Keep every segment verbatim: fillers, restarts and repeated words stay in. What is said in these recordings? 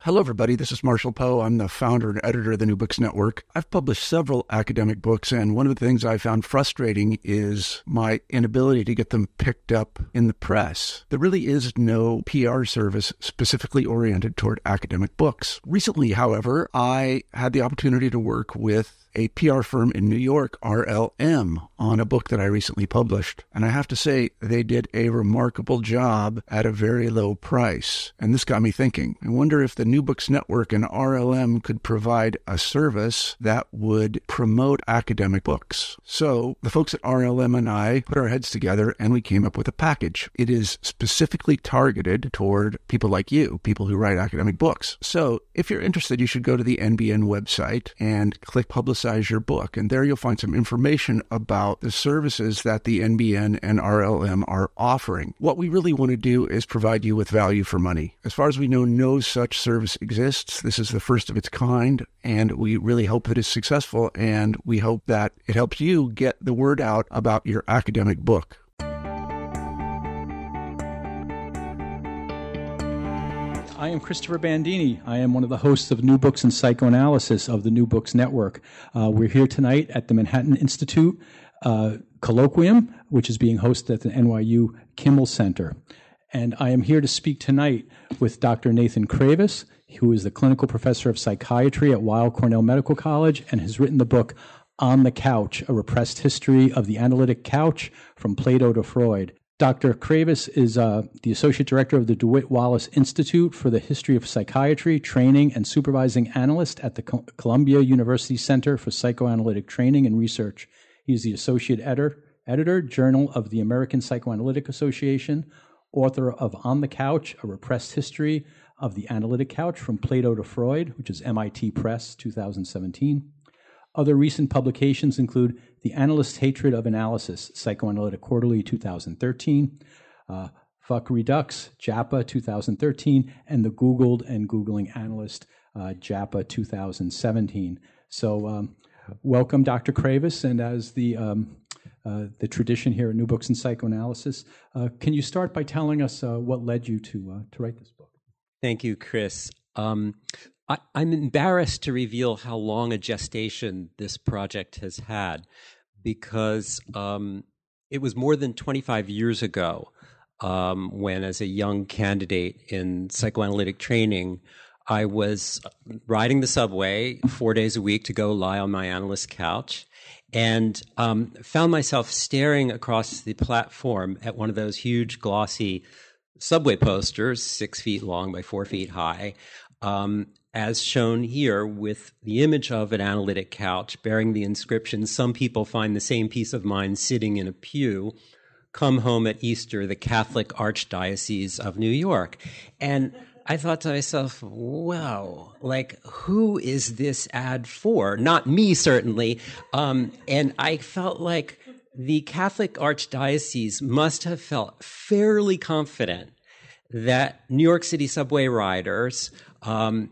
Hello, everybody. This is Marshall Poe. I'm the founder and editor of the New Books Network. I've published several academic books, and one of the things I found frustrating is my inability to get them picked up in the press. There really is no P R service specifically oriented toward academic books. Recently, however, I had the opportunity to work with a P R firm in New York, R L M, on a book that I recently published. And I have to say, they did a remarkable job at a very low price. And this got me thinking. I wonder if the New Books Network and R L M could provide a service that would promote academic books. So the folks at R L M and I put our heads together and we came up with a package. It is specifically targeted toward people like you, people who write academic books. So if you're interested, you should go to the N B N website and click Publicize your book. And there you'll find some information about the services that the N B N and R L M are offering. What we really want to do is provide you with value for money. As far as we know, no such service exists. This is the first of its kind, and we really hope that it's successful, and we hope that it helps you get the word out about your academic book. I am Christopher Bandini. I am one of the hosts of New Books and Psychoanalysis of the New Books Network. Uh, we're here tonight at the Manhattan Institute uh, Colloquium, which is being hosted at the N Y U Kimmel Center. And I am here to speak tonight with Doctor Nathan Kravis, who is the clinical professor of psychiatry at Weill Cornell Medical College and has written the book On the Couch, A Repressed History of the Analytic Couch from Plato to Freud. Doctor Kravis is uh, the Associate Director of the DeWitt Wallace Institute for the History of Psychiatry, Training, and Supervising Analyst at the Co- Columbia University Center for Psychoanalytic Training and Research. He is the Associate Editor, Editor, Journal of the American Psychoanalytic Association, author of On the Couch, A Repressed History of the Analytic Couch from Plato to Freud, which is M I T Press, two thousand seventeen. Other recent publications include The Analyst's Hatred of Analysis, Psychoanalytic Quarterly, two thousand thirteen, uh, Fuck Redux, JAPA, two thousand thirteen, and The Googled and Googling Analyst, uh, JAPA, two thousand seventeen. So um, welcome, Doctor Kravis, and as the um, uh, the tradition here at New Books in Psychoanalysis, uh, can you start by telling us uh, what led you to uh, to write this book? Thank you, Chris. Um, I, I'm embarrassed to reveal how long a gestation this project has had, because um, it was more than twenty-five years ago um, when, as a young candidate in psychoanalytic training, I was riding the subway four days a week to go lie on my analyst couch, and um, found myself staring across the platform at one of those huge, glossy subway posters, six feet long by four feet high, um, as shown here with the image of an analytic couch bearing the inscription, "Some people find the same peace of mind sitting in a pew. Come home at Easter, the Catholic Archdiocese of New York." And I thought to myself, wow, like, who is this ad for? Not me, certainly. Um, and I felt like the Catholic Archdiocese must have felt fairly confident that New York City subway riders um,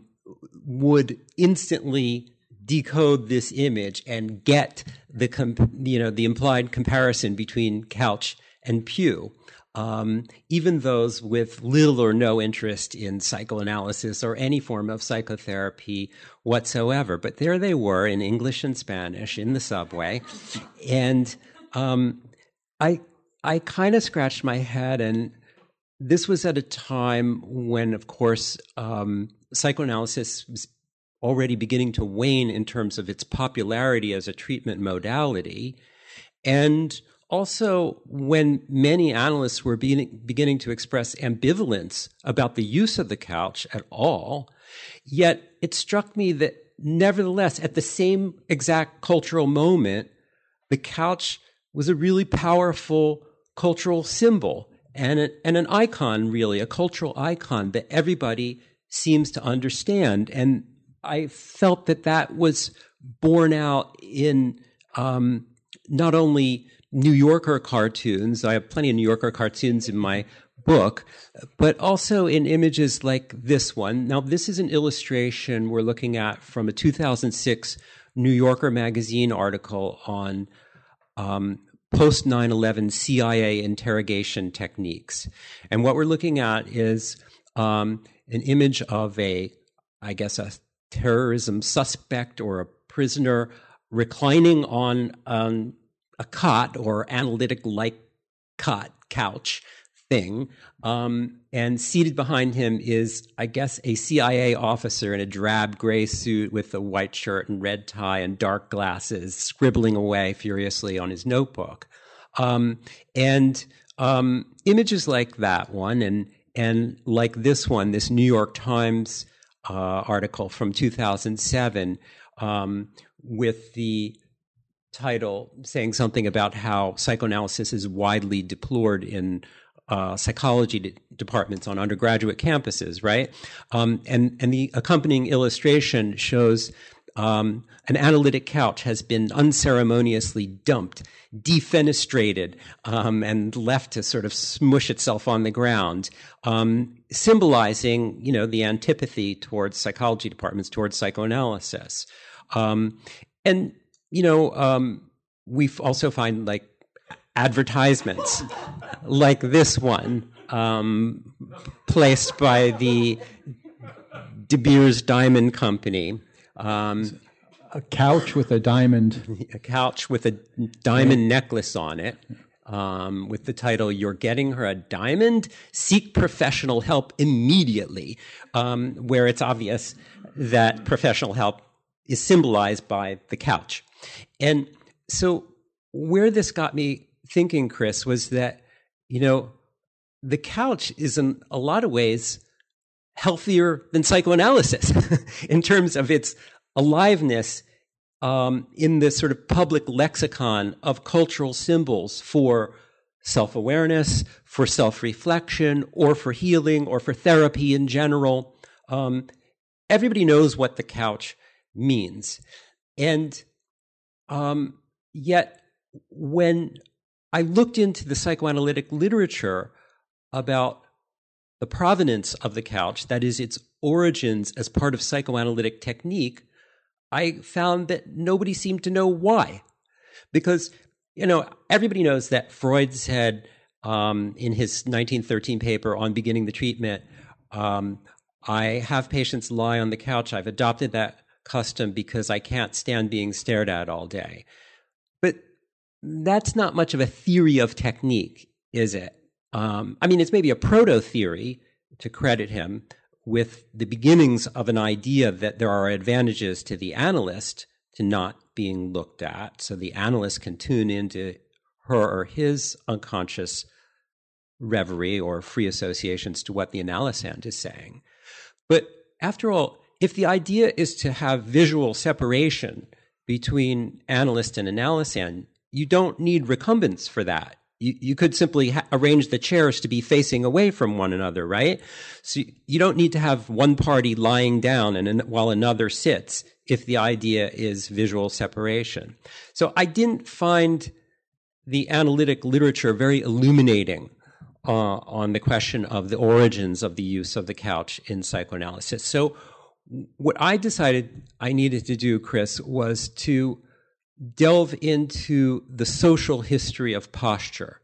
would instantly decode this image and get the com- you know the implied comparison between couch and pew. Um, even those with little or no interest in psychoanalysis or any form of psychotherapy whatsoever. But there they were in English and Spanish in the subway. And um, I I kind of scratched my head, and this was at a time when, of course, um, psychoanalysis was already beginning to wane in terms of its popularity as a treatment modality. And also when many analysts were beginning, beginning to express ambivalence about the use of the couch at all. Yet it struck me that nevertheless, at the same exact cultural moment, the couch was a really powerful cultural symbol and, a, and an icon, really, a cultural icon that everybody seems to understand. And I felt that that was borne out in um, not only New Yorker cartoons — I have plenty of New Yorker cartoons in my book — but also in images like this one. Now, this is an illustration we're looking at from a two thousand six New Yorker magazine article on um, post nine eleven C I A interrogation techniques. And what we're looking at is um, an image of a I guess, a terrorism suspect or a prisoner reclining on um, a cot or analytic-like cot, couch thing. Um, and seated behind him is, I guess, a C I A officer in a drab gray suit with a white shirt and red tie and dark glasses, scribbling away furiously on his notebook. Um, and um, images like that one, and and like this one, this New York Times uh, article from two thousand seven, um, with the title saying something about how psychoanalysis is widely deplored in uh, psychology de- departments on undergraduate campuses, right? Um, and and the accompanying illustration shows um, an analytic couch has been unceremoniously dumped, defenestrated, um, and left to sort of smush itself on the ground, um, symbolizing, you know, the antipathy towards psychology departments, towards psychoanalysis. Um, and, you know, um, we also find, like, advertisements like this one, um, placed by the De Beers Diamond Company. Um, a couch with a diamond. A couch with a diamond necklace on it, um, with the title, "You're Getting Her a Diamond? Seek professional help immediately," um, where it's obvious that professional help is symbolized by the couch. And so where this got me thinking, Chris, was that, you know, the couch is in a lot of ways healthier than psychoanalysis in terms of its aliveness um, in this sort of public lexicon of cultural symbols for self-awareness, for self-reflection, or for healing, or for therapy in general. Um, everybody knows what the couch means. And um, yet, when I looked into the psychoanalytic literature about the provenance of the couch, that is, its origins as part of psychoanalytic technique, I found that nobody seemed to know why. Because, you know, everybody knows that Freud said um, in his nineteen thirteen paper on beginning the treatment, um, I have patients lie on the couch. I've adopted that custom because I can't stand being stared at all day. But that's not much of a theory of technique, is it? Um, I mean, it's maybe a proto-theory, to credit him, with the beginnings of an idea that there are advantages to the analyst to not being looked at, so the analyst can tune into her or his unconscious reverie or free associations to what the analysand is saying. But after all, if the idea is to have visual separation between analyst and analysand, you don't need recumbents for that. You, you could simply ha- arrange the chairs to be facing away from one another, right? So you, you don't need to have one party lying down and an, while another sits if the idea is visual separation. So I didn't find the analytic literature very illuminating uh, on the question of the origins of the use of the couch in psychoanalysis. So what I decided I needed to do, Chris, was to delve into the social history of posture.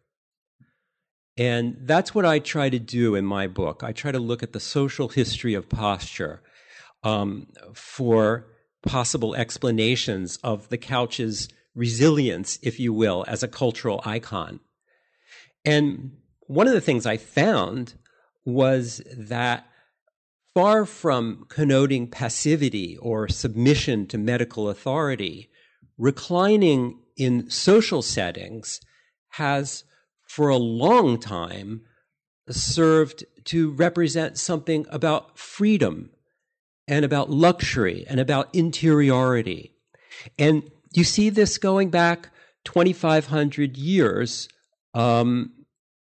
And that's what I try to do in my book. I try to look at the social history of posture um, for possible explanations of the couch's resilience, if you will, as a cultural icon. And one of the things I found was that far from connoting passivity or submission to medical authority, reclining in social settings has, for a long time, served to represent something about freedom and about luxury and about interiority. And you see this going back twenty-five hundred years. Um,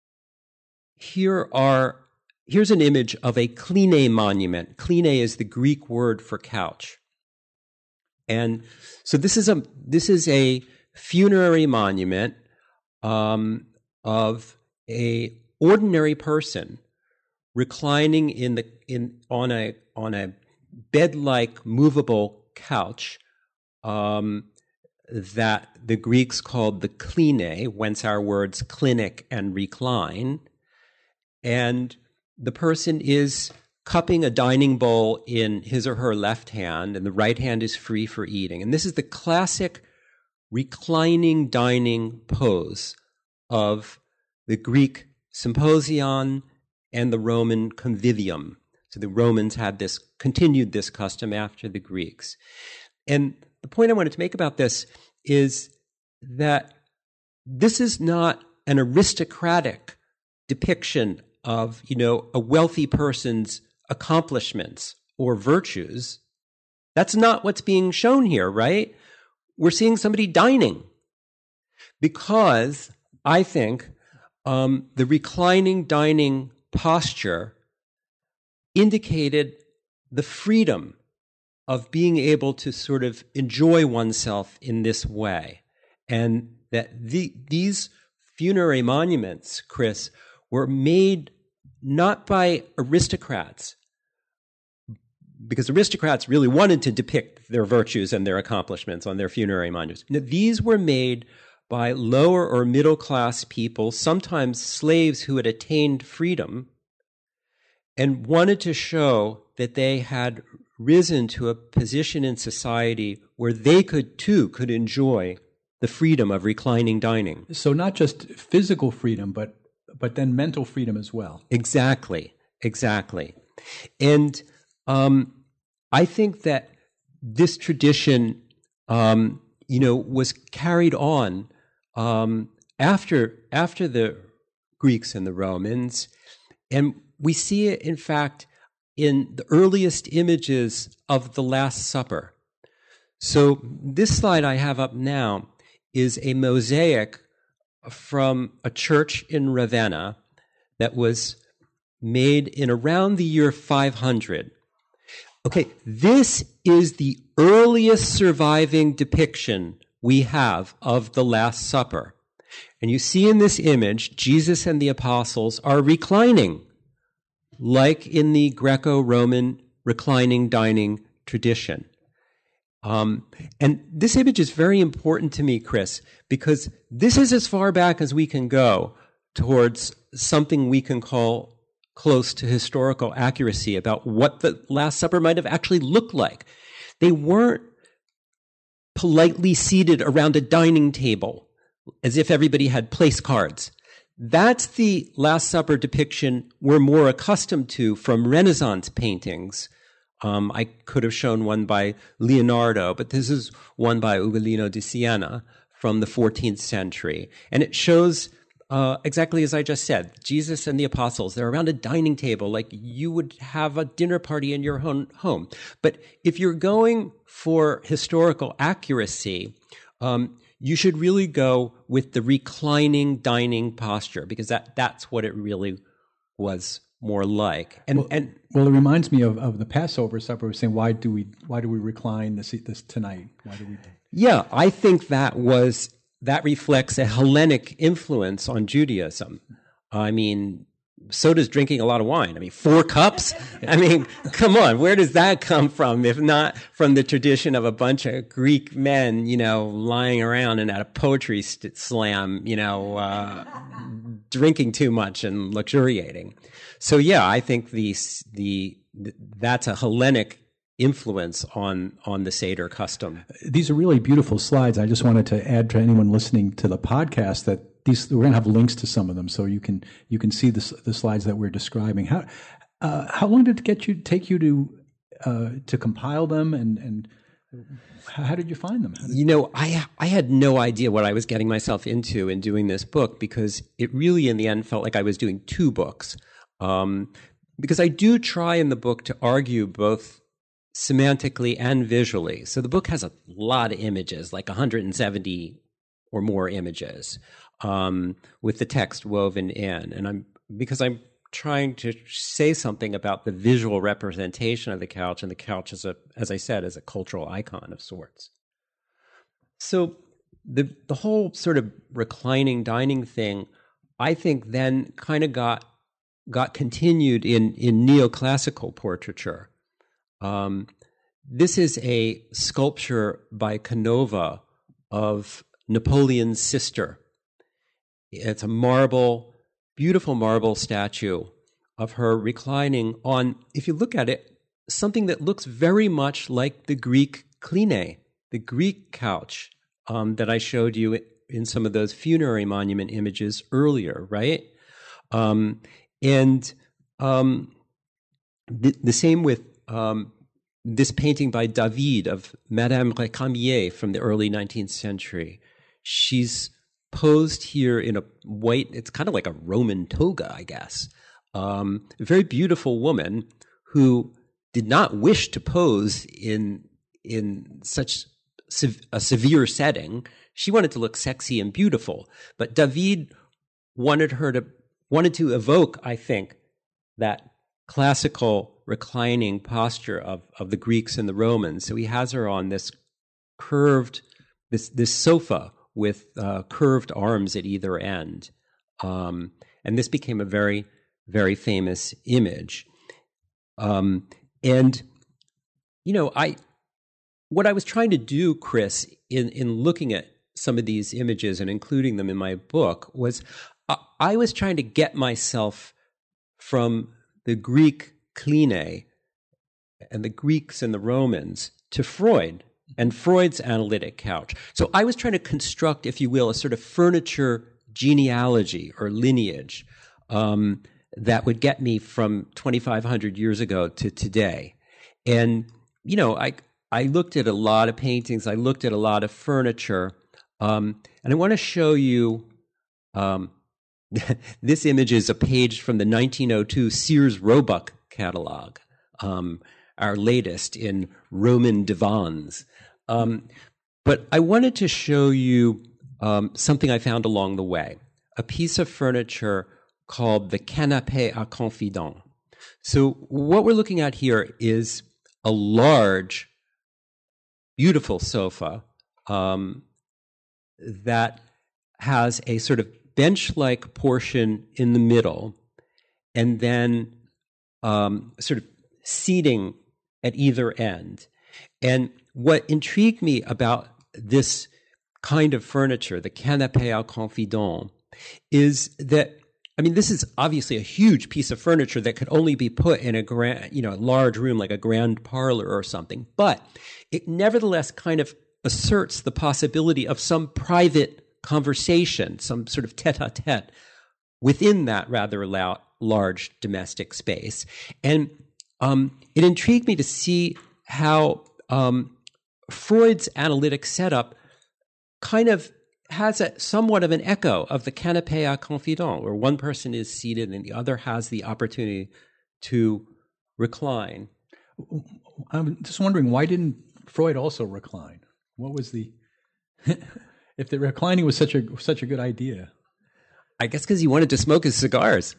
here are here's an image of a Kline monument. Kline is the Greek word for couch. And so this is a this is a funerary monument um, of a ordinary person reclining in the in on a on a bed-like movable couch um, that the Greeks called the Kline, whence our words clinic and recline. And the person is cupping a dining bowl in his or her left hand, and the right hand is free for eating. And this is the classic reclining dining pose of the Greek symposion and the Roman convivium. So the Romans had this, continued this custom after the Greeks. And the point I wanted to make about this is that this is not an aristocratic depiction of, you know, a wealthy person's accomplishments or virtues. That's not what's being shown here, right? We're seeing somebody dining because I think um, the reclining dining posture indicated the freedom of being able to sort of enjoy oneself in this way. And that the, these funerary monuments, Chris, were made not by aristocrats, because aristocrats really wanted to depict their virtues and their accomplishments on their funerary monuments. Now, these were made by lower or middle class people, sometimes slaves who had attained freedom, and wanted to show that they had risen to a position in society where they could too could enjoy the freedom of reclining dining. So not just physical freedom, but but then mental freedom as well. Exactly, exactly. And um, I think that this tradition, um, you know, was carried on um, after after the Greeks and the Romans, and we see it, in fact, in the earliest images of the Last Supper. So this slide I have up now is a mosaic from a church in Ravenna that was made in around the year five hundred. Okay, this is the earliest surviving depiction we have of the Last Supper. And you see in this image, Jesus and the apostles are reclining, like in the Greco-Roman reclining dining tradition. Um, and this image is very important to me, Chris, because this is as far back as we can go towards something we can call close to historical accuracy about what the Last Supper might have actually looked like. They weren't politely seated around a dining table as if everybody had place cards. That's the Last Supper depiction we're more accustomed to from Renaissance paintings. Um, I could have shown one by Leonardo, but this is one by Ugolino di Siena from the fourteenth century. And it shows uh, exactly as I just said, Jesus and the apostles, they're around a dining table like you would have a dinner party in your own home. But if you're going for historical accuracy, um, you should really go with the reclining dining posture, because that, that's what it really was more like. And well, and well, it reminds me of, of the Passover supper. We're saying, why do we why do we recline this this tonight? Why do we? Yeah, I think that was that reflects a Hellenic influence on Judaism. I mean, so does drinking a lot of wine. I mean, four cups? I mean, come on, where does that come from if not from the tradition of a bunch of Greek men, you know, lying around and at a poetry st- slam, you know, uh, drinking too much and luxuriating. So yeah, I think the, the, that's a Hellenic influence on, on the Seder custom. These are really beautiful slides. I just wanted to add to anyone listening to the podcast that these, we're going to have links to some of them, so you can you can see the, the slides that we're describing. How uh, how long did it get you take you to uh, to compile them, and and how did you find them? Did... You know, I I had no idea what I was getting myself into in doing this book, because it really, in the end, felt like I was doing two books. Um, because I do try in the book to argue both semantically and visually. So the book has a lot of images, like one hundred seventy or more images. Um, with the text woven in, and I'm because I'm trying to say something about the visual representation of the couch, and the couch is a, as I said, is a cultural icon of sorts. So the the whole sort of reclining dining thing, I think, then kind of got got continued in in neoclassical portraiture. Um, this is a sculpture by Canova of Napoleon's sister. It's a marble, beautiful marble statue of her reclining on, if you look at it, something that looks very much like the Greek kline, the Greek couch um, that I showed you in some of those funerary monument images earlier, right? Um, and um, the, the same with um, this painting by David of Madame Récamier from the early nineteenth century. She's posed here in a white, it's kind of like a Roman toga, I guess. Um, a very beautiful woman who did not wish to pose in in such sev- a severe setting. She wanted to look sexy and beautiful, but David wanted her to wanted to evoke, I think, that classical reclining posture of, of the Greeks and the Romans. So he has her on this curved, this this sofa with uh, curved arms at either end. Um, and this became a very, very famous image. Um, and, you know, I what I was trying to do, Chris, in, in looking at some of these images and including them in my book was I, I was trying to get myself from the Greek kline and the Greeks and the Romans to Freud and Freud's analytic couch. So I was trying to construct, if you will, a sort of furniture genealogy or lineage um, that would get me from twenty-five hundred years ago to today. And, you know, I I looked at a lot of paintings. I looked at a lot of furniture. Um, and I want to show you um, this image is a page from the nineteen oh two Sears Roebuck catalog, um, our latest in Roman divans. Um, but I wanted to show you um, something I found along the way, a piece of furniture called the canapé à confident. So what we're looking at here is a large, beautiful sofa um, that has a sort of bench-like portion in the middle and then um, sort of seating at either end. And what intrigued me about this kind of furniture, the canapé à confident, is that, I mean, this is obviously a huge piece of furniture that could only be put in a grand, you know, a large room like a grand parlor or something, but it nevertheless kind of asserts the possibility of some private conversation, some sort of tete-a-tete within that rather loud, large domestic space. And um, it intrigued me to see how um, Freud's analytic setup kind of has a, somewhat of an echo of the canapé à confident, where one person is seated and the other has the opportunity to recline. I'm just wondering, why didn't Freud also recline? What was the... if the reclining was such a such a good idea? I guess because he wanted to smoke his cigars.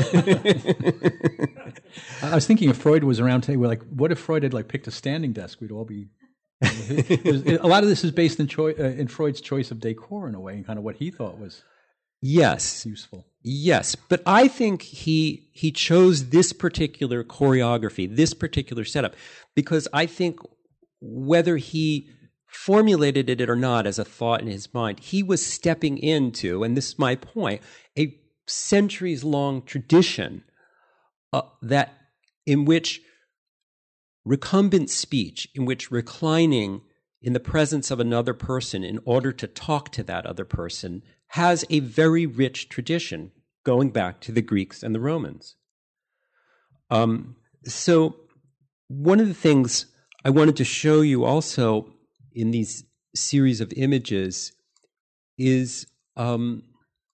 I was thinking if Freud was around today, we're like, what if Freud had like picked a standing desk? We'd all be... a lot of this is based in, choi- uh, in Freud's choice of decor in a way, and kind of what he thought was yes useful. Yes, but I think he he chose this particular choreography, this particular setup, because I think whether he formulated it or not as a thought in his mind, he was stepping into, and this is my point, a centuries-long tradition uh, that in which recumbent speech, in which reclining in the presence of another person in order to talk to that other person has a very rich tradition going back to the Greeks and the Romans. Um, so one of the things I wanted to show you also in these series of images is um,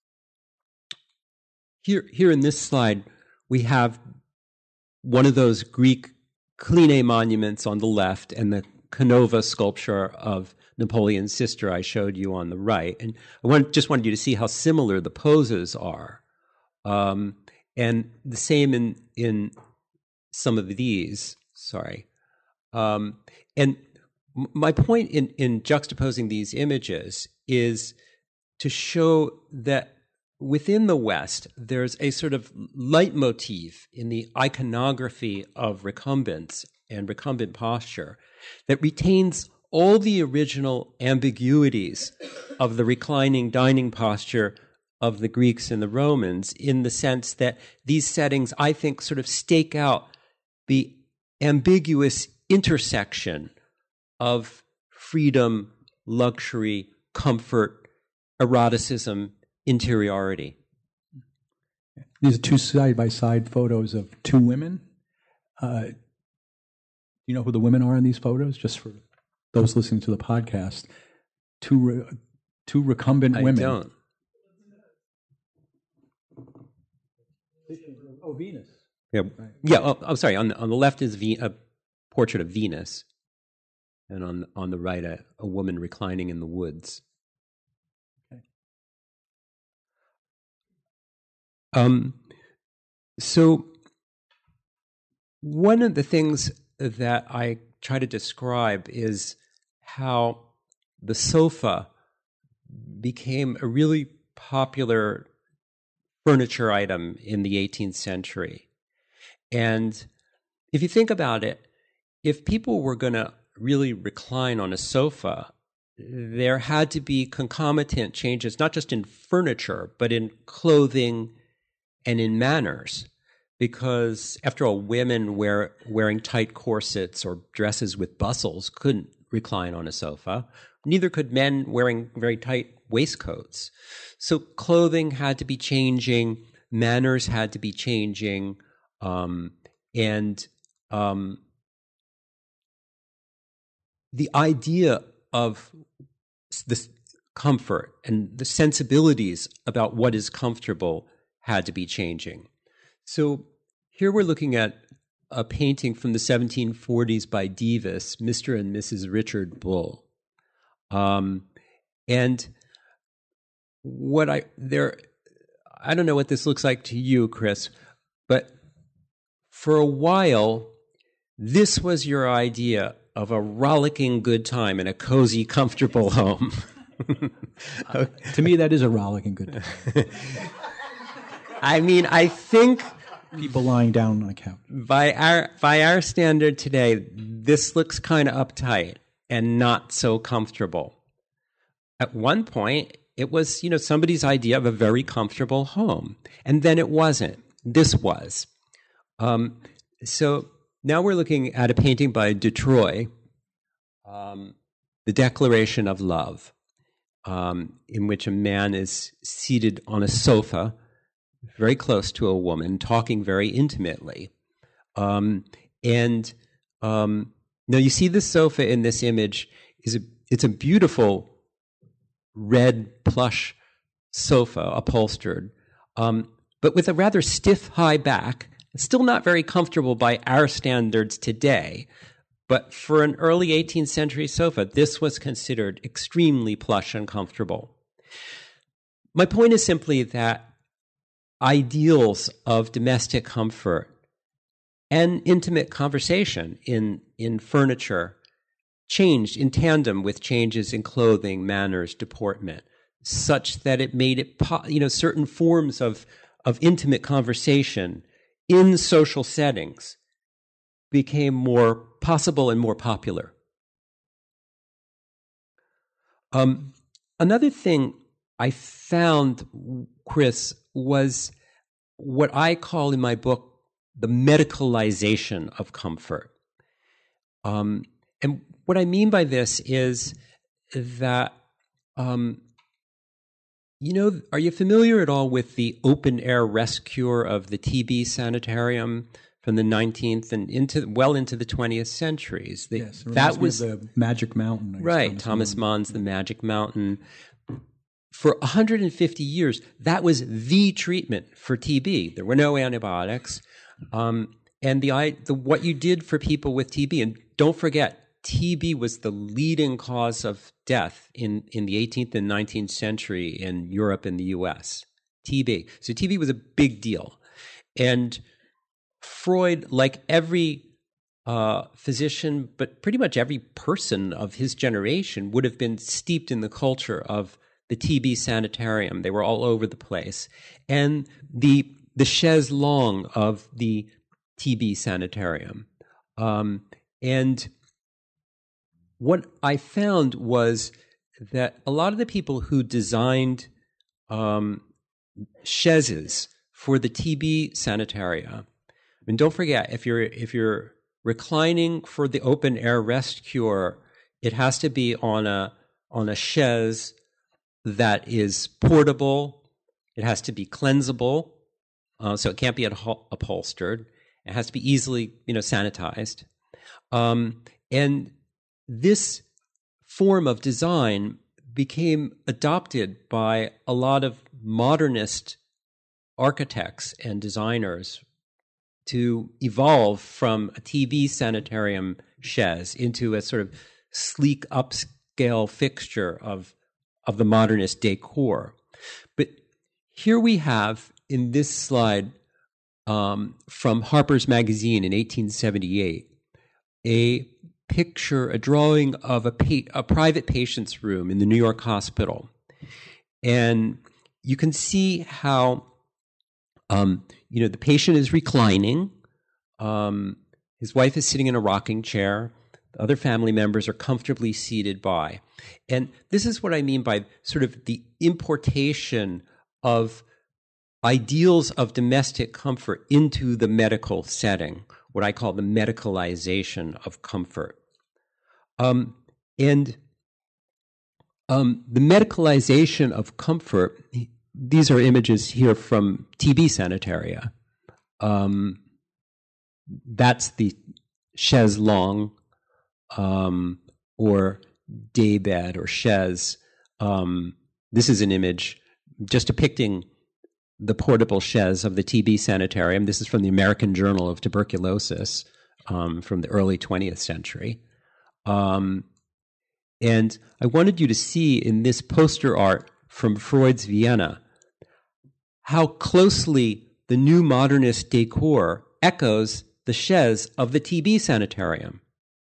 here, here in this slide, we have one of those Greek kline monuments on the left and the Canova sculpture of Napoleon's sister I showed you on the right. And I want, just wanted you to see how similar the poses are. Um, and the same in, in some of these, sorry. Um, and my point in, in juxtaposing these images is to show that within the West, there's a sort of leitmotif in the iconography of recumbence and recumbent posture that retains all the original ambiguities of the reclining dining posture of the Greeks and the Romans, in the sense that these settings, I think, sort of stake out the ambiguous intersection of freedom, luxury, comfort, eroticism, interiority. These are two side-by-side photos of two women. Uh, do you know who the women are in these photos? Just for those listening to the podcast, two re- two recumbent I women. I don't. Oh, Venus. Yeah, yeah. Oh, I'm sorry. On the, on the left is Ve- a portrait of Venus, and on on the right, a, a woman reclining in the woods. Okay. Um. So, one of the things that I try to describe is how the sofa became a really popular furniture item in the eighteenth century. And if you think about it, if people were going to really recline on a sofa, there had to be concomitant changes, not just in furniture, but in clothing and in manners. Because after all, women wear, wearing tight corsets or dresses with bustles couldn't recline on a sofa. Neither could men wearing very tight waistcoats. So clothing had to be changing, manners had to be changing, um, and um, the idea of this comfort and the sensibilities about what is comfortable had to be changing. So here we're looking at a painting from the seventeen forties by Dives, Mister and Missus Richard Bull. Um, and what I there, I don't know what this looks like to you, Chris, but for a while, this was your idea of a rollicking good time in a cozy, comfortable home. uh, to me, that is a rollicking good time. I mean, I think people lying down on a couch. By our by our standard today, this looks kind of uptight and not so comfortable. At one point, it was, you know, somebody's idea of a very comfortable home, and then it wasn't. This was. Um, so now we're looking at a painting by Dutroy, um, The Declaration of Love, um, in which a man is seated on a sofa very close to a woman, talking very intimately. Um, and um, now you see the sofa in this image. Is a, it's a beautiful red plush sofa, upholstered, um, but with a rather stiff high back. It's still not very comfortable by our standards today. But for an early eighteenth century sofa, this was considered extremely plush and comfortable. My point is simply that ideals of domestic comfort and intimate conversation in, in furniture changed in tandem with changes in clothing, manners, deportment, such that it made it, po- you know, certain forms of, of intimate conversation in social settings became more possible and more popular. Um, another thing I found, Chris, was what I call in my book the medicalization of comfort. Um, and what I mean by this is that, um, you know, are you familiar at all with the open-air rescue of the T B sanitarium from the nineteenth and into well into the twentieth centuries? The, yes, it that was the Magic Mountain. I guess, right. Thomas, Thomas Mann's, Mann's The Magic Mountain. For one hundred fifty years, that was the treatment for T B. There were no antibiotics, um, and the, the what you did for people with T B. And don't forget, T B was the leading cause of death in, in the eighteenth and nineteenth century in Europe and the U S. T B. So T B was a big deal. And Freud, like every uh, physician, but pretty much every person of his generation, would have been steeped in the culture of the T B sanitarium. They were all over the place. And the, the chaise longue of the T B sanitarium. Um, and what I found was that a lot of the people who designed um, chaises for the T B sanitaria. And don't forget, if you're if you're reclining for the open air rest cure, it has to be on a on a chaise that is portable. It has to be cleansable, uh, so it can't be upholstered. It has to be easily, you know, sanitized. Um, and this form of design became adopted by a lot of modernist architects and designers to evolve from a T B sanitarium chaise into a sort of sleek upscale fixture of, of the modernist decor. But here we have in this slide um, from Harper's Magazine in eighteen seventy-eight, a picture, a drawing of a, pa- a private patient's room in the New York hospital. And you can see how, um, you know, the patient is reclining. Um, his wife is sitting in a rocking chair. The other family members are comfortably seated by. And this is what I mean by sort of the importation of ideals of domestic comfort into the medical setting, what I call the medicalization of comfort. Um, and um, the medicalization of comfort, these are images here from T B sanitaria. Um, that's the chaise longue um, or daybed or chaise. Um, this is an image just depicting the portable chaise of the T B sanitarium. This is from the American Journal of Tuberculosis um, from the early twentieth century. Um, and I wanted you to see in this poster art from Freud's Vienna how closely the new modernist decor echoes the chaise of the T B sanitarium.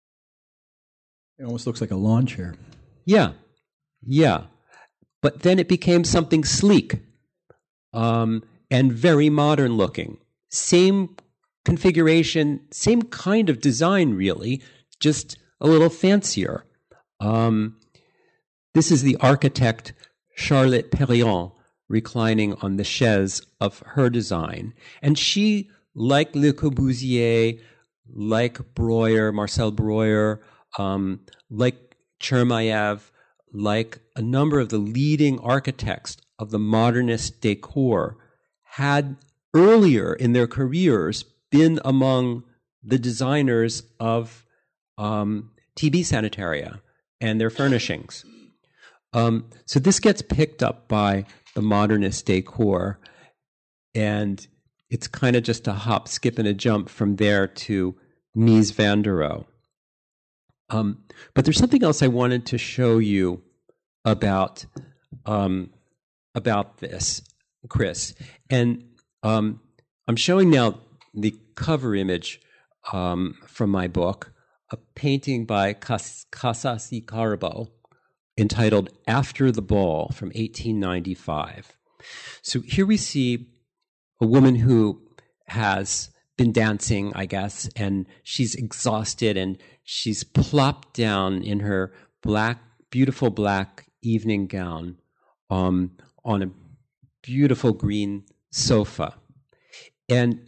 It almost looks like a lawn chair. Yeah, yeah. But then it became something sleek um, and very modern looking. Same configuration, same kind of design, really, just a little fancier. Um, this is the architect Charlotte Perriand reclining on the chaise of her design. And she, like Le Corbusier, like Breuer, Marcel Breuer, um, like Chermayev, like a number of the leading architects of the modernist decor, had earlier in their careers been among the designers of um, T B sanitaria and their furnishings. Um, so this gets picked up by the modernist decor, and it's kind of just a hop, skip, and a jump from there to Mies van der Rohe. Um, but there's something else I wanted to show you about um, about this, Chris. And um, I'm showing now the cover image um, from my book, a painting by Cas- Casas y Carbo entitled After the Ball from eighteen ninety-five. So here we see a woman who has been dancing, I guess, and she's exhausted, and she's plopped down in her black, beautiful black evening gown um, on a beautiful green sofa. And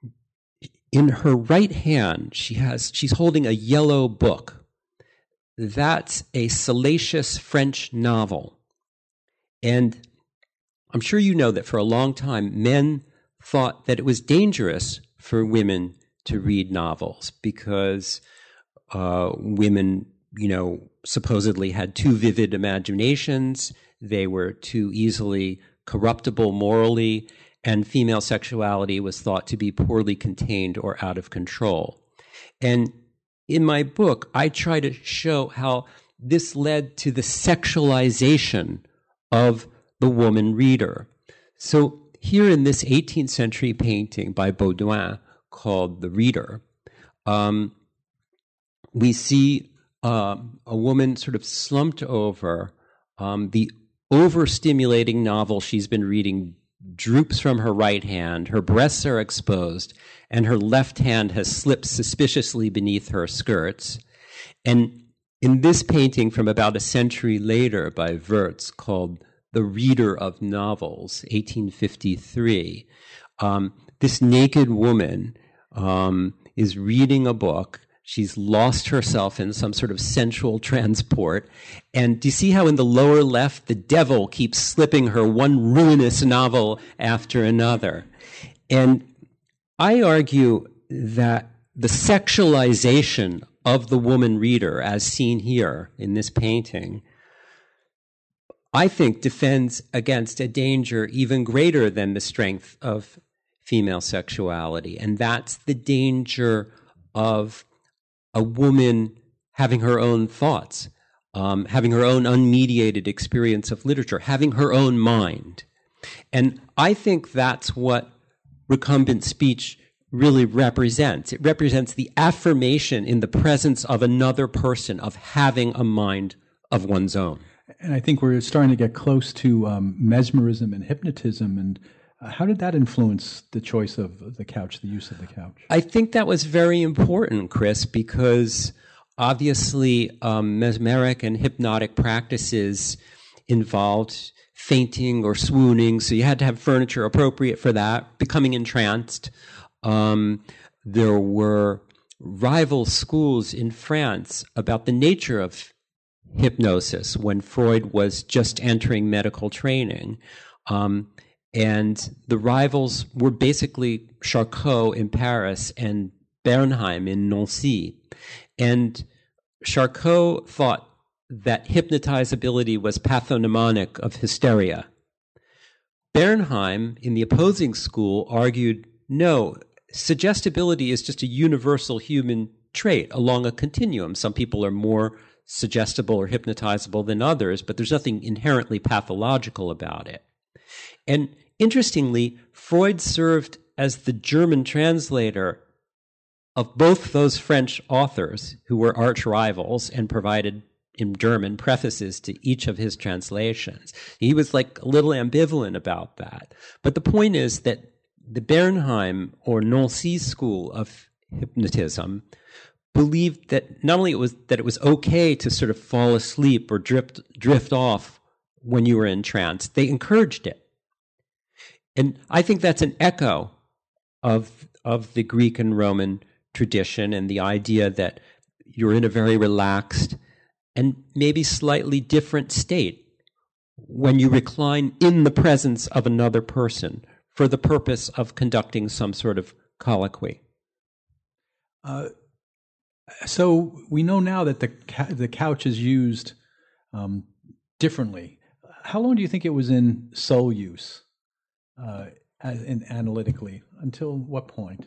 in her right hand, she has she's holding a yellow book. That's a salacious French novel. And I'm sure you know that for a long time, men thought that it was dangerous for women to read novels because uh, women, you know, supposedly had too vivid imaginations, they were too easily corruptible morally, and female sexuality was thought to be poorly contained or out of control. And in my book, I try to show how this led to the sexualization of the woman reader. So here in this eighteenth century painting by Baudouin called The Reader, um, we see um, a woman sort of slumped over. Um, the overstimulating novel she's been reading droops from her right hand, her breasts are exposed, and her left hand has slipped suspiciously beneath her skirts. And in this painting from about a century later by Wurtz called The Reader of Novels, eighteen fifty-three. Um, this naked woman um, is reading a book. She's lost herself in some sort of sensual transport. And do you see how in the lower left, the devil keeps slipping her one ruinous novel after another? And I argue that the sexualization of the woman reader, as seen here in this painting, I think defends against a danger even greater than the strength of female sexuality. And that's the danger of a woman having her own thoughts, um, having her own unmediated experience of literature, having her own mind. And I think that's what recumbent speech really represents. It represents the affirmation in the presence of another person of having a mind of one's own. And I think we're starting to get close to um, mesmerism and hypnotism. And uh, how did that influence the choice of the couch, the use of the couch? I think that was very important, Chris, because obviously um, mesmeric and hypnotic practices involved fainting or swooning, so you had to have furniture appropriate for that, becoming entranced. Um, there were rival schools in France about the nature of hypnosis when Freud was just entering medical training. Um, and the rivals were basically Charcot in Paris and Bernheim in Nancy. And Charcot thought that hypnotizability was pathognomonic of hysteria. Bernheim, in the opposing school, argued, no, suggestibility is just a universal human trait along a continuum. Some people are more suggestible or hypnotizable than others, but there's nothing inherently pathological about it. And interestingly, Freud served as the German translator of both those French authors who were arch rivals and provided in German prefaces to each of his translations. He was like a little ambivalent about that. But the point is that the Bernheim or Nancy school of hypnotism believed that not only it was that it was okay to sort of fall asleep or drift drift off when you were in trance, they encouraged it. And I think that's an echo of of the Greek and Roman tradition and the idea that you're in a very relaxed and maybe slightly different state when you recline in the presence of another person for the purpose of conducting some sort of colloquy. Uh, so we know now that the ca- the couch is used um, differently. How long do you think it was in sole use, uh, in analytically? Until what point?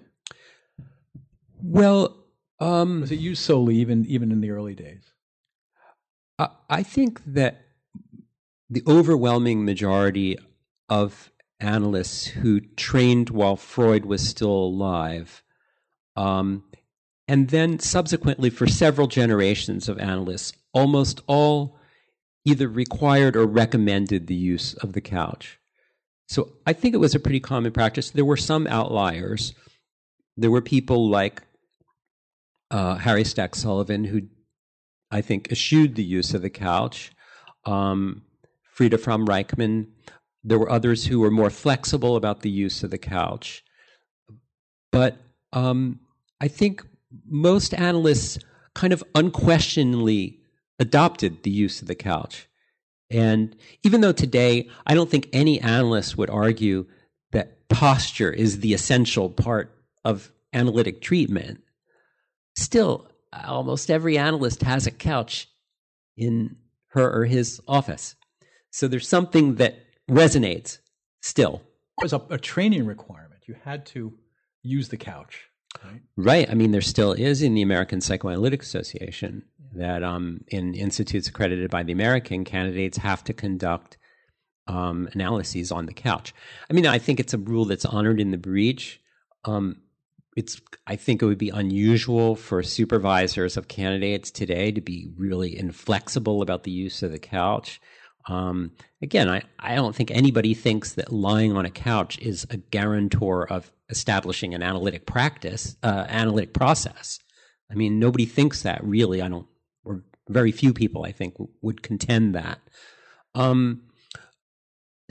Well, um, was it used solely even even in the early days? I, I think that the overwhelming majority of analysts who trained while Freud was still alive, um, and then subsequently for several generations of analysts, almost all either required or recommended the use of the couch. So I think it was a pretty common practice. There were some outliers. There were people like uh, Harry Stack Sullivan, who I think eschewed the use of the couch. Um, Frieda Fromm Reichmann. There were others who were more flexible about the use of the couch. But um, I think most analysts kind of unquestioningly adopted the use of the couch. And even though today I don't think any analyst would argue that posture is the essential part of analytic treatment, still almost every analyst has a couch in her or his office. So there's something that resonates still. It was a, a training requirement. You had to use the couch. Right. Right. I mean, there still is in the American Psychoanalytic Association that um, in institutes accredited by the American, candidates have to conduct um, analyses on the couch. I mean, I think it's a rule that's honored in the breach. Um, it's. I think it would be unusual for supervisors of candidates today to be really inflexible about the use of the couch. Um, again, I, I don't think anybody thinks that lying on a couch is a guarantor of establishing an analytic practice, uh, analytic process. I mean, nobody thinks that really. I don't, or very few people, I think, w- would contend that. Um,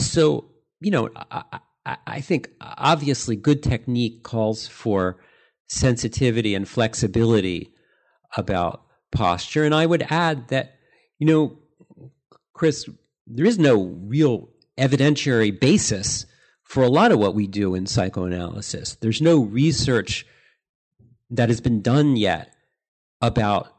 so, you know, I, I, I think obviously good technique calls for sensitivity and flexibility about posture. And I would add that, you know, Chris, there is no real evidentiary basis for a lot of what we do in psychoanalysis. There's no research that has been done yet about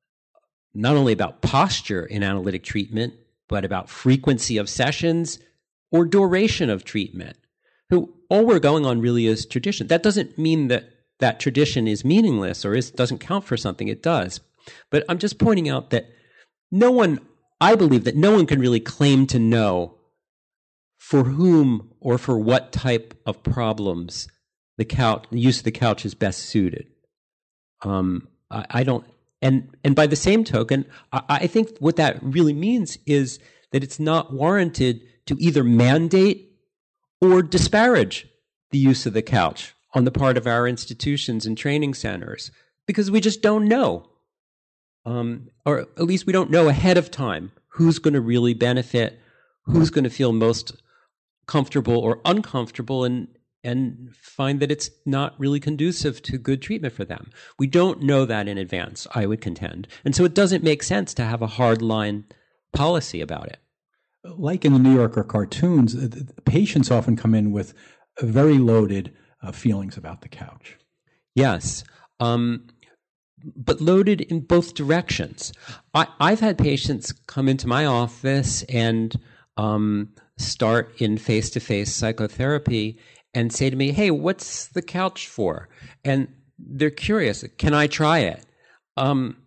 not only about posture in analytic treatment, but about frequency of sessions or duration of treatment. So all we're going on really is tradition. That doesn't mean that that tradition is meaningless or is, doesn't count for something. It does. But I'm just pointing out that no one, I believe that no one can really claim to know for whom or for what type of problems the couch, the use of the couch is best suited. Um, I, I don't, and and by the same token, I, I think what that really means is that it's not warranted to either mandate or disparage the use of the couch on the part of our institutions and training centers, because we just don't know. Um, or at least we don't know ahead of time who's going to really benefit, who's going to feel most comfortable or uncomfortable, and and find that it's not really conducive to good treatment for them. We don't know that in advance, I would contend. And so it doesn't make sense to have a hard line policy about it. Like in the New Yorker cartoons, the patients often come in with very loaded uh, feelings about the couch. Yes. Um, but loaded in both directions. I, I've had patients come into my office and um, start in face-to-face psychotherapy and say to me, hey, what's the couch for? And they're curious, can I try it? Um,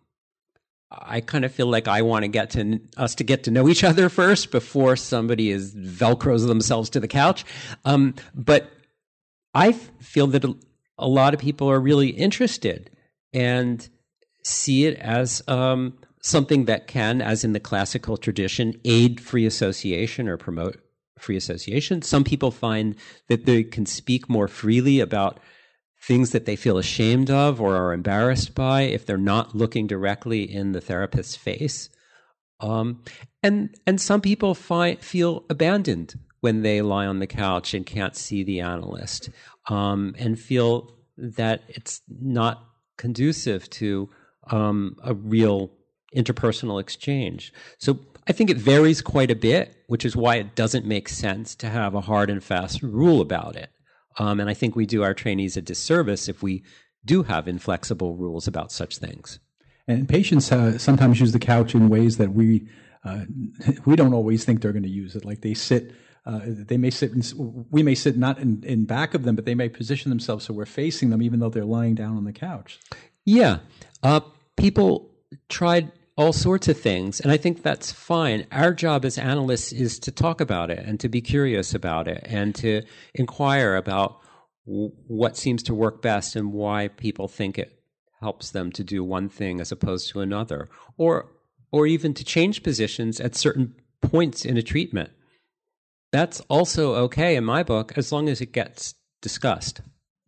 I kind of feel like I want to get to us to get to know each other first before somebody is Velcros themselves to the couch. Um, but I feel that a, a lot of people are really interested and see it as um, something that can, as in the classical tradition, aid free association or promote free association. Some people find that they can speak more freely about things that they feel ashamed of or are embarrassed by if they're not looking directly in the therapist's face. Um, and and some people find, feel abandoned when they lie on the couch and can't see the analyst, um, and feel that it's not conducive to um, a real interpersonal exchange. So I think it varies quite a bit, which is why it doesn't make sense to have a hard and fast rule about it. Um, and I think we do our trainees a disservice if we do have inflexible rules about such things. And patients uh, sometimes use the couch in ways that we uh, we don't always think they're going to use it. Like they sit, uh, they may sit, in, we may sit not in, in back of them, but they may position themselves so we're facing them, even though they're lying down on the couch. Yeah, uh, people tried all sorts of things, and I think that's fine. Our job as analysts is to talk about it and to be curious about it and to inquire about w- what seems to work best and why people think it helps them to do one thing as opposed to another, or or even to change positions at certain points in a treatment. That's also okay in my book, as long as it gets discussed.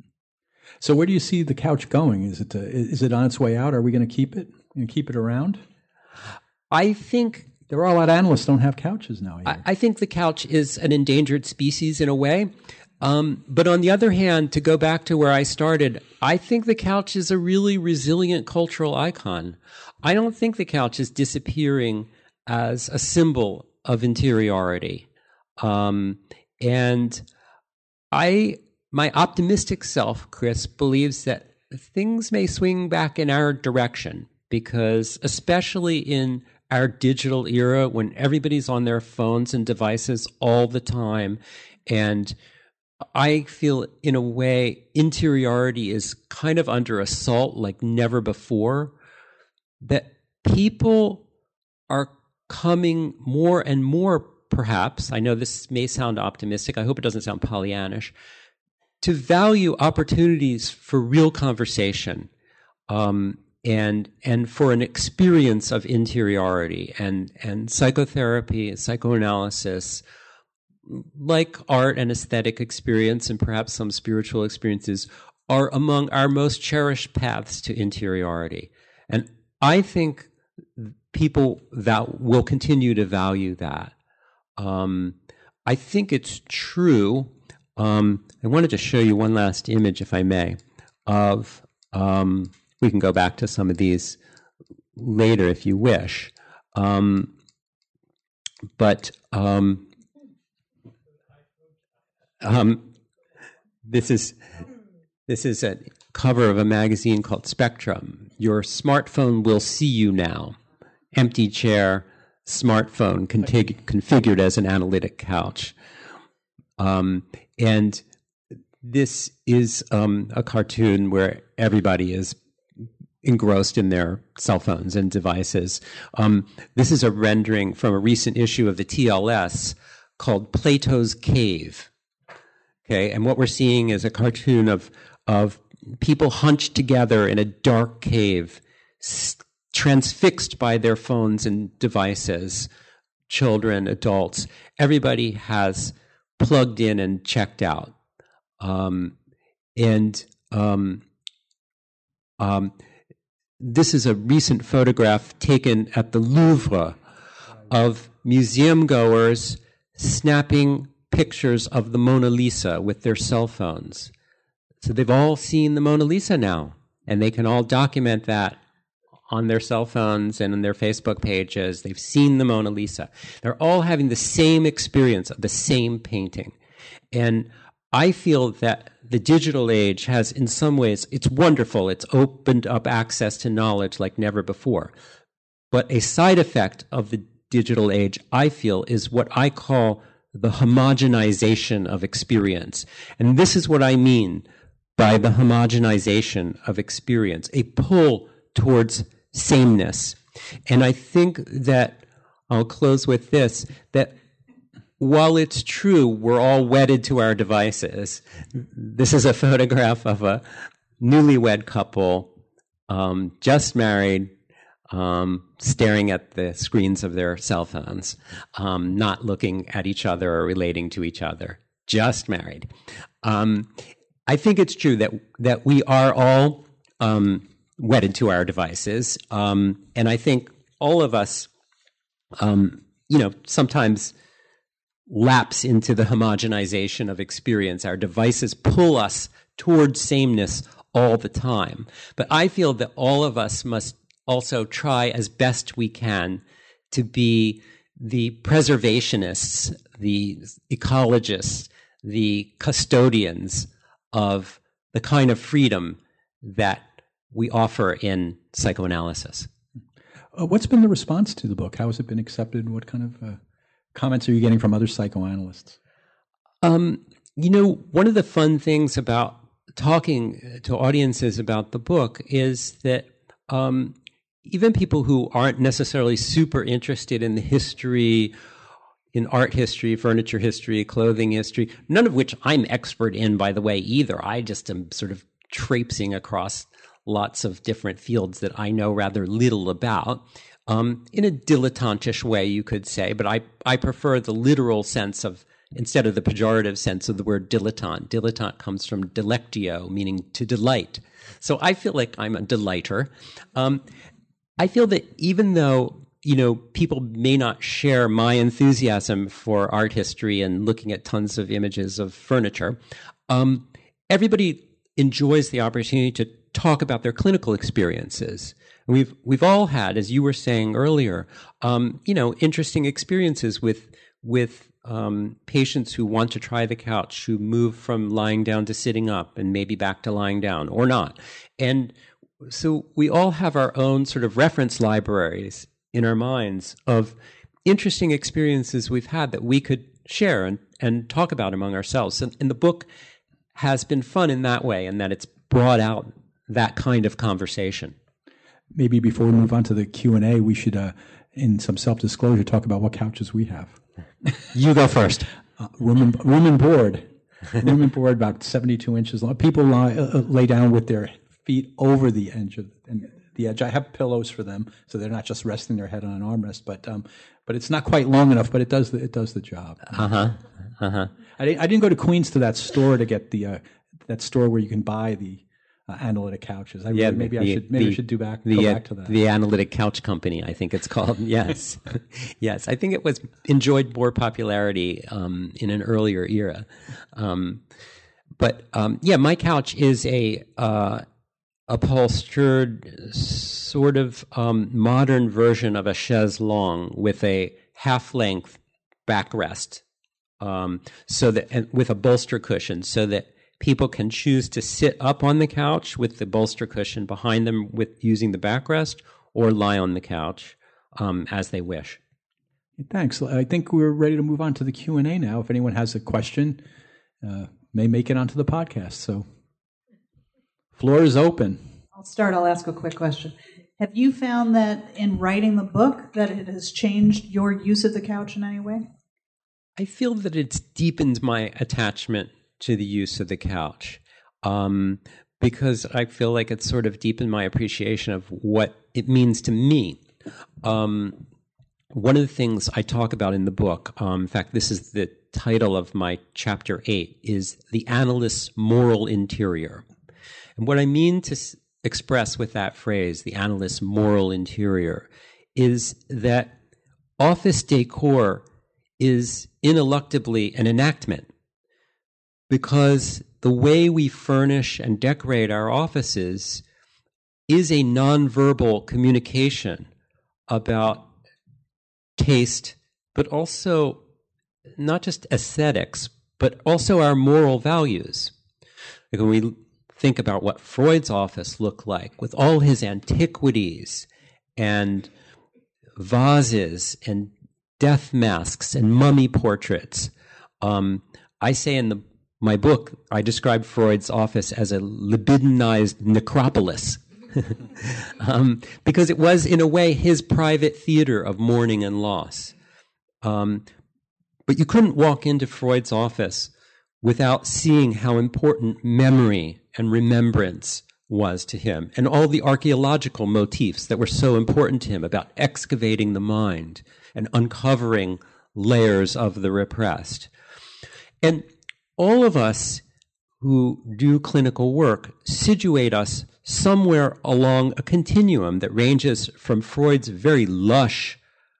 So where do you see the couch going? Is it uh, is it on its way out? Are we going to keep it and keep it around? I think there are a lot of analysts don't have couches now. I, I think the couch is an endangered species in a way. Um, but on the other hand, to go back to where I started, I think the couch is a really resilient cultural icon. I don't think the couch is disappearing as a symbol of interiority. Um, and I, my optimistic self, Chris, believes that things may swing back in our direction, because especially in our digital era, when everybody's on their phones and devices all the time, and I feel in a way interiority is kind of under assault like never before, that people are coming more and more, perhaps, I know this may sound optimistic, I hope it doesn't sound Pollyannish, to value opportunities for real conversation, um, and and for an experience of interiority, and and psychotherapy, psychoanalysis, like art and aesthetic experience and perhaps some spiritual experiences, are among our most cherished paths to interiority. And I think people that will continue to value that. Um, I think it's true. Um, I wanted to show you one last image, if I may, of, um, we can go back to some of these later if you wish. Um, but um, um, this is this is a cover of a magazine called Spectrum. Your smartphone will see you now. Empty chair, smartphone config- configured as an analytic couch. Um, and this is um, a cartoon where everybody is engrossed in their cell phones and devices. Um, this is a rendering from a recent issue of the T L S called Plato's Cave. Okay, and what we're seeing is a cartoon of of people hunched together in a dark cave, s- transfixed by their phones and devices. Children, adults, everybody has plugged in and checked out, um, and um, um, this is a recent photograph taken at the Louvre of museum goers snapping pictures of the Mona Lisa with their cell phones. So they've all seen the Mona Lisa now, and they can all document that on their cell phones and on their Facebook pages. They've seen the Mona Lisa. They're all having the same experience of the same painting. And I feel that the digital age has, in some ways, it's wonderful. It's opened up access to knowledge like never before. But a side effect of the digital age, I feel, is what I call the homogenization of experience. And this is what I mean by the homogenization of experience, a pull towards sameness. And I think that, I'll close with this, that while it's true we're all wedded to our devices, this is a photograph of a newlywed couple, um, just married, um, staring at the screens of their cell phones, um, not looking at each other or relating to each other, just married. Um, I think it's true that that we are all um, wedded to our devices, um, and I think all of us, um, you know, sometimes lapse into the homogenization of experience. Our devices pull us towards sameness all the time. But I feel that all of us must also try as best we can to be the preservationists, the ecologists, the custodians of the kind of freedom that we offer in psychoanalysis. Uh, what's been the response to the book? How has it been accepted? What kind of uh, comments are you getting from other psychoanalysts? Um, you know, one of the fun things about talking to audiences about the book is that um, even people who aren't necessarily super interested in the history, in art history, furniture history, clothing history, none of which I'm expert in, by the way, either. I just am sort of traipsing across lots of different fields that I know rather little about, um, in a dilettantish way, you could say, but I, I prefer the literal sense of, instead of the pejorative sense of the word dilettante. Dilettante comes from delectio, meaning to delight. So I feel like I'm a delighter. Um, I feel that even though, you know, people may not share my enthusiasm for art history and looking at tons of images of furniture, um, everybody enjoys the opportunity to talk about their clinical experiences. And we've we've all had, as you were saying earlier, um, you know, interesting experiences with with um, patients who want to try the couch, who move from lying down to sitting up, and maybe back to lying down or not. And so we all have our own sort of reference libraries in our minds of interesting experiences we've had that we could share and, and talk about among ourselves. And, and the book has been fun in that way, and that it's brought out that kind of conversation. Maybe before we move on to the Q and A, we should, uh, in some self-disclosure, talk about what couches we have. You go first. Uh, room, and, room and board. Room and board about seventy-two inches long. People lie, uh, lay down with their feet over the edge of and the edge. I have pillows for them, so they're not just resting their head on an armrest. But um, but it's not quite long enough. But it does the, it does the job. Uh huh. Uh huh. I didn't, I didn't go to Queens to that store to get the uh, that store where you can buy the uh, analytic couches. I Yeah, really, maybe the, I should maybe the, I should do back the, go uh, back to that. The Analytic Couch Company, I think it's called. Yes, yes. I think it was enjoyed more popularity um, in an earlier era. Um, but um, yeah, my couch is a uh, upholstered sort of um, modern version of a chaise longue with a half-length backrest, um, so that and with a bolster cushion, so that people can choose to sit up on the couch with the bolster cushion behind them with using the backrest, or lie on the couch um, as they wish. Thanks. I think we're ready to move on to the Q and A now. If anyone has a question, uh, may make it onto the podcast. So, floor is open. I'll start. I'll ask a quick question. Have you found that in writing the book that it has changed your use of the couch in any way? I feel that it's deepened my attachment to the use of the couch, um, because I feel like it's sort of deepened my appreciation of what it means to me. Um, one of the things I talk about in the book, um, in fact, this is the title of my chapter eight, is the analyst's moral interior. And what I mean to s- express with that phrase, the analyst's moral interior, is that office decor is ineluctably an enactment, because the way we furnish and decorate our offices is a nonverbal communication about taste, but also not just aesthetics, but also our moral values. Like when we think about what Freud's office looked like, with all his antiquities and vases and death masks and mummy portraits, um, I say in the my book, I describe Freud's office as a libidinized necropolis, um, because it was, in a way, his private theater of mourning and loss. Um, but you couldn't walk into Freud's office without seeing how important memory and remembrance was to him, and all the archaeological motifs that were so important to him about excavating the mind and uncovering layers of the repressed. And all of us who do clinical work situate us somewhere along a continuum that ranges from Freud's very lush,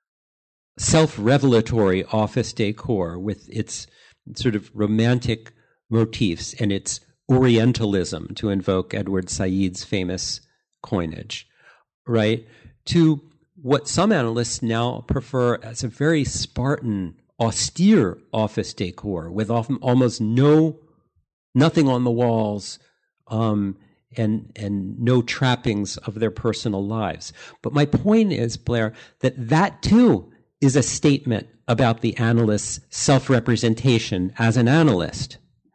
self-revelatory office decor with its sort of romantic motifs and its Orientalism, to invoke Edward Said's famous coinage, right, to what some analysts now prefer as a very Spartan, austere office decor with often almost no, nothing on the walls, um, and and no trappings of their personal lives. But my point is, Blair, that that too is a statement about the analyst's self-representation as an analyst.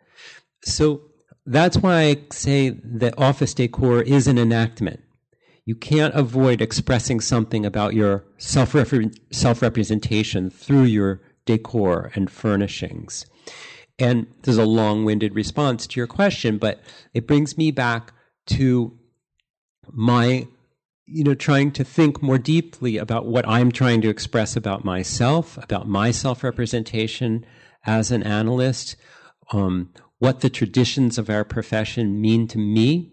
So that's why I say that office decor is an enactment. You can't avoid expressing something about your self-refer- self-representation through your decor and furnishings. And there's a long-winded response to your question, but it brings me back to my, you know, trying to think more deeply about what I'm trying to express about myself, about my self-representation as an analyst, um, what the traditions of our profession mean to me,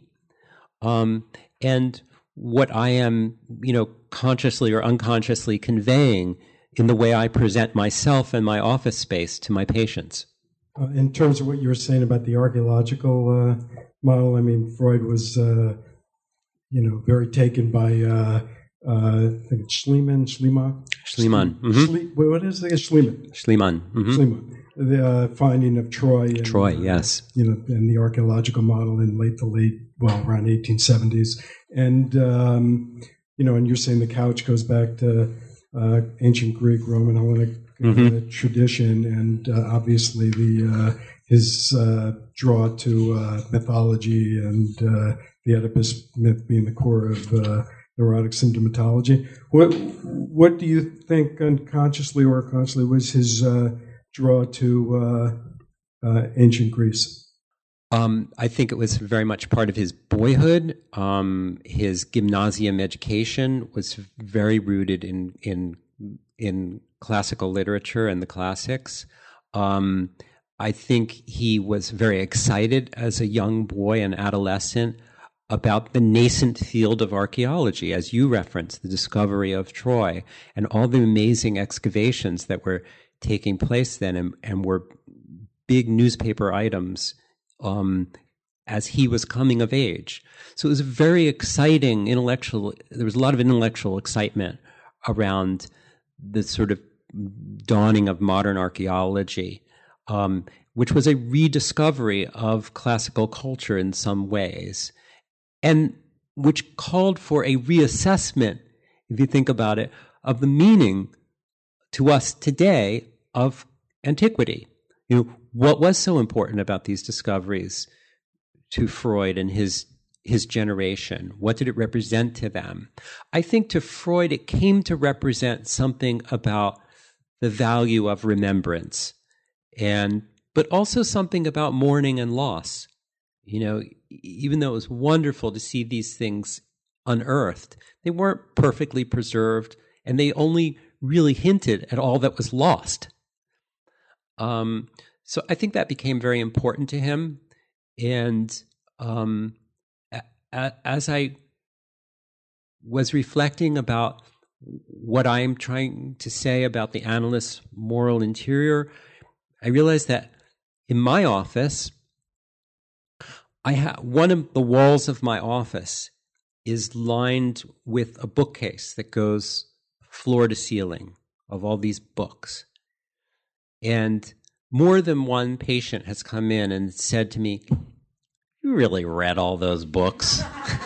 um, and what I am, you know, consciously or unconsciously conveying in the way I present myself and my office space to my patients. Uh, in terms of what you were saying about the archaeological uh, model, I mean, Freud was, uh, you know, very taken by, uh, uh, I think it's Schliemann, Schliemann? Schliemann. Mm-hmm. Schle- what is it? Schliemann. Schliemann. Mm-hmm. Schliemann. The uh, finding of Troy. And, Troy, uh, yes. You know, and the archaeological model in late the late, well, around eighteen seventies. And, um, you know, and you're saying the couch goes back to uh, ancient Greek, Roman, Hellenic uh, mm-hmm. tradition, and uh, obviously the uh, his uh, draw to uh, mythology and uh, the Oedipus myth being the core of uh, neurotic symptomatology. What what do you think, unconsciously or consciously, was his uh, draw to uh, uh, ancient Greece? Um, I think it was very much part of his boyhood. Um, his gymnasium education was very rooted in in in classical literature and the classics. Um, I think he was very excited as a young boy and adolescent about the nascent field of archaeology, as you referenced, the discovery of Troy and all the amazing excavations that were taking place then and, and were big newspaper items um, as he was coming of age. So it was a very exciting intellectual, there was a lot of intellectual excitement around the sort of dawning of modern archaeology, um, which was a rediscovery of classical culture in some ways, and which called for a reassessment, if you think about it, of the meaning to us today of antiquity. You know, what was so important about these discoveries to Freud and his his generation? What did it represent to them? I think to Freud, it came to represent something about the value of remembrance, and but also something about mourning and loss. You know, even though it was wonderful to see these things unearthed, they weren't perfectly preserved, and they only really hinted at all that was lost. Um, so I think that became very important to him. And um, a- a- as I was reflecting about what I'm trying to say about the analyst's moral interior, I realized that in my office, I ha- one of the walls of my office is lined with a bookcase that goes floor to ceiling of all these books. And more than one patient has come in and said to me, "You really read all those books?"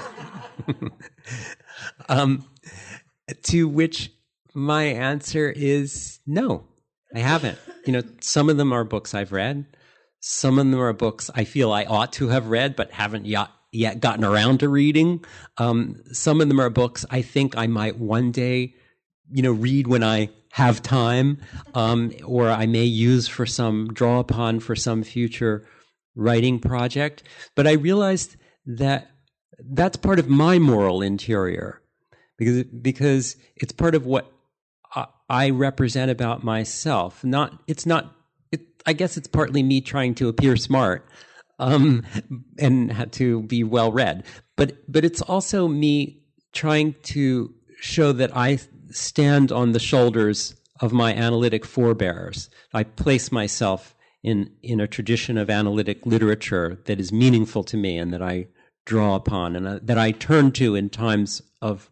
um, to which my answer is no, I haven't. You know, some of them are books I've read. Some of them are books I feel I ought to have read but haven't yet, yet gotten around to reading. Um, some of them are books I think I might one day, you know, read when I have time, um, or I may use for some, draw upon for some future writing project. But I realized that that's part of my moral interior, because because it's part of what I, I represent about myself. Not, it's not. It, I guess it's partly me trying to appear smart um, and had to be well read, but but it's also me trying to show that I stand on the shoulders of my analytic forebears. I place myself in in a tradition of analytic literature that is meaningful to me and that I draw upon and uh, that I turn to in times of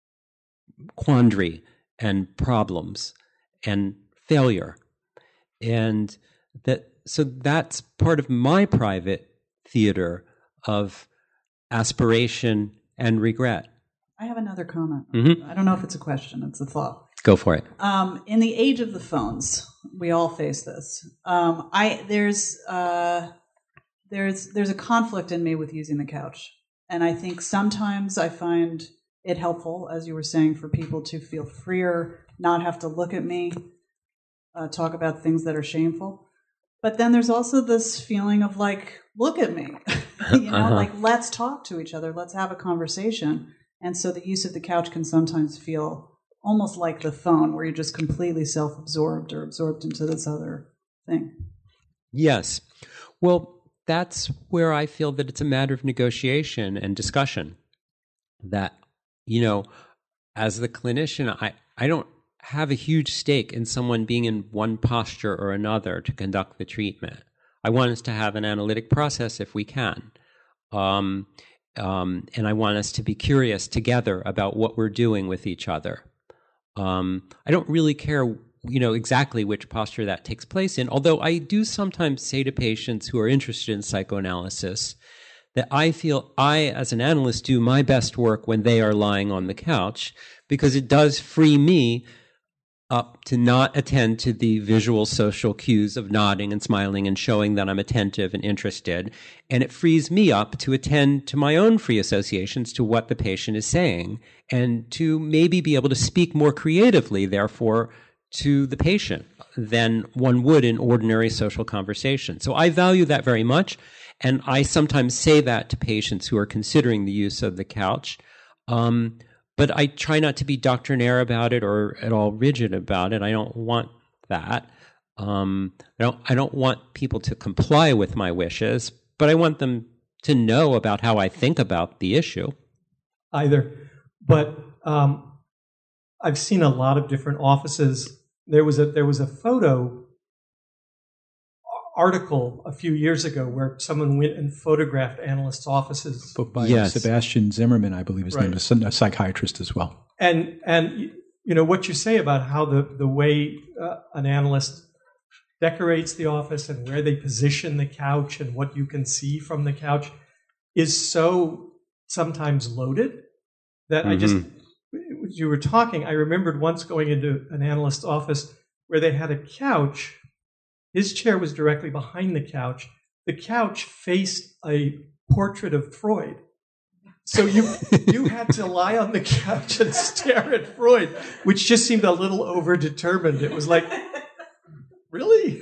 quandary and problems and failure. And that, so that's part of my private theater of aspiration and regret. I have another comment. Mm-hmm. I don't know if it's a question, it's a thought. Go for it. Um, in the age of the phones, we all face this. Um, I there's uh, there's there's a conflict in me with using the couch, and I think sometimes I find it helpful, as you were saying, for people to feel freer, not have to look at me, uh, talk about things that are shameful. But then there's also this feeling of like, look at me, you know, uh-huh. like let's talk to each other, let's have a conversation. And so the use of the couch can sometimes feel almost like the phone, where you're just completely self-absorbed or absorbed into this other thing. Yes. Well, that's where I feel that it's a matter of negotiation and discussion. That, you know, as the clinician, I, I don't have a huge stake in someone being in one posture or another to conduct the treatment. I want us to have an analytic process if we can. Um, um, and I want us to be curious together about what we're doing with each other. Um, I don't really care, you know, exactly which posture that takes place in, although I do sometimes say to patients who are interested in psychoanalysis that I feel I, as an analyst, do my best work when they are lying on the couch, because it does free me up to not attend to the visual social cues of nodding and smiling and showing that I'm attentive and interested. And it frees me up to attend to my own free associations to what the patient is saying, and to maybe be able to speak more creatively, therefore, to the patient than one would in ordinary social conversation. So I value that very much. And I sometimes say that to patients who are considering the use of the couch. Um, But I try not to be doctrinaire about it or at all rigid about it. I don't want that. Um, I don't. I don't want people to comply with my wishes, but I want them to know about how I think about the issue. Either. But um, I've seen a lot of different offices. There was a there was a photo article a few years ago where someone went and photographed analysts' offices. Book by Yes. Sebastian Zimmerman, I believe his Right. name is, a psychiatrist as well. And and you know what you say about how the the way uh, an analyst decorates the office and where they position the couch and what you can see from the couch is so sometimes loaded that I just, as you were talking, I remembered once going into an analyst's office where they had a couch. His chair was directly behind the couch. The couch faced a portrait of Freud. So you you had to lie on the couch and stare at Freud, which just seemed a little overdetermined. It was like, really?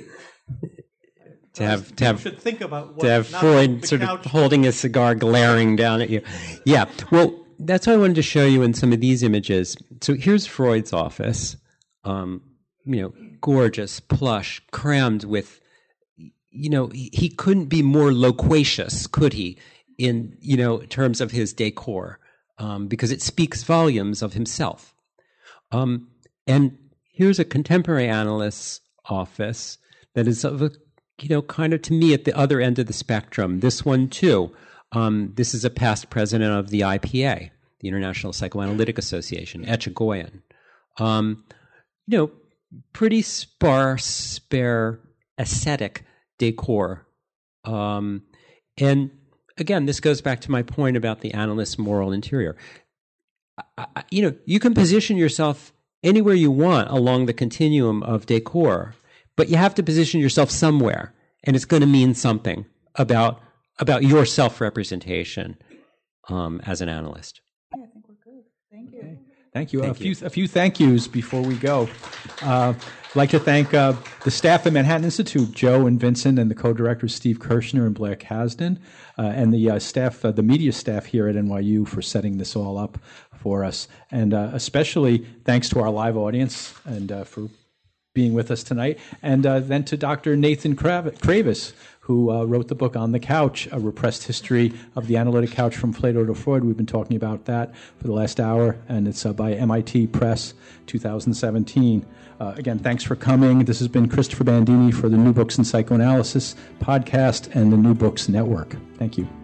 To have to have should think about what, to have not Freud the sort couch. of holding a cigar, glaring down at you. Yeah, well, that's what I wanted to show you in some of these images. So here's Freud's office. Um, you know, gorgeous, plush, crammed with, you know, he, he couldn't be more loquacious, could he, in, you know, terms of his decor, um, because it speaks volumes of himself. Um, and here's a contemporary analyst's office that is of a, you know, kind of, to me, at the other end of the spectrum. This one, too. Um, this is a past president of the I P A, the International Psychoanalytic Association, Echegoyen. Um, you know, pretty sparse, spare, ascetic decor. Um, and again, this goes back to my point about the analyst's moral interior. I, I, you know, you can position yourself anywhere you want along the continuum of decor, but you have to position yourself somewhere, and it's going to mean something about about your self-representation um, as an analyst. Yeah, I think we're good. Thank you. Okay. Thank you. Thank a you. few a few thank yous before we go. Uh, I'd like to thank uh, the staff at Manhattan Institute, Joe and Vincent, and the co-directors Steve Kirshner and Blair Kasdan, uh, and the uh, staff, uh, the media staff here at N Y U for setting this all up for us. And uh, especially thanks to our live audience and uh, for being with us tonight. And uh, then to Doctor Nathan Krav- Kravis, who uh, wrote the book On the Couch, A Repressed History of the Analytic Couch from Plato to Freud. We've been talking about that for the last hour, and it's uh, by M I T Press, two thousand seventeen. Uh, again, thanks for coming. This has been Christopher Bandini for the New Books in Psychoanalysis podcast and the New Books Network. Thank you.